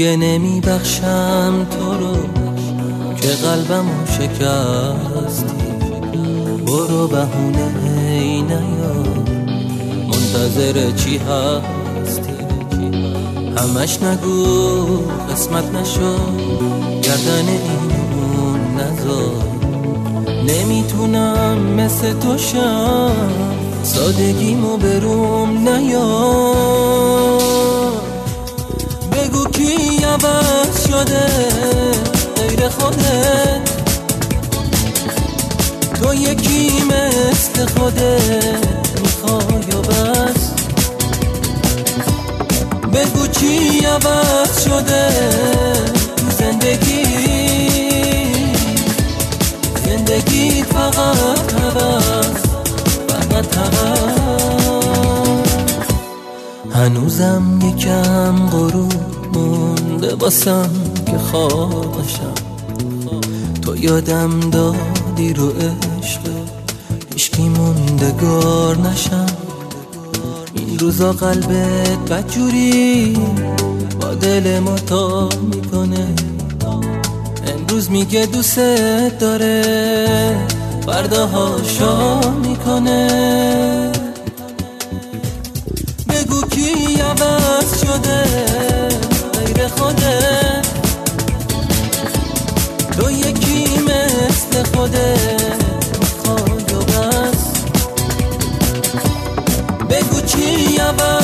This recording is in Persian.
دیگه نمی بخشم تو رو که قلبمو شکستی. برو بهونه ای نیار، منتظر چی هستی؟ همش نگو قسمت نشو، گردن اینون نذار. نمیتونم مثل تو شم، سادگیمو بروم نیار. بگو کی عوض شده غیر خودت، تو یکی مثل خودت میخوای و بس. بگو چی عوض شده تو زندگی فقط هوس، فقط هوس. هنوزم یکم غروب مونده واسم که خواب باشم. تو یادم دادی رو عشق هیچکی موندگار نشم. این روزا قلبت بدجوری با دل ما تا میکنه. امروز میگه دوست داره، فرداها شام میکنه. بگو کی عوض شده غیر خودت، تو یکی مثل خودت میخوای و بس. بگو چی عوض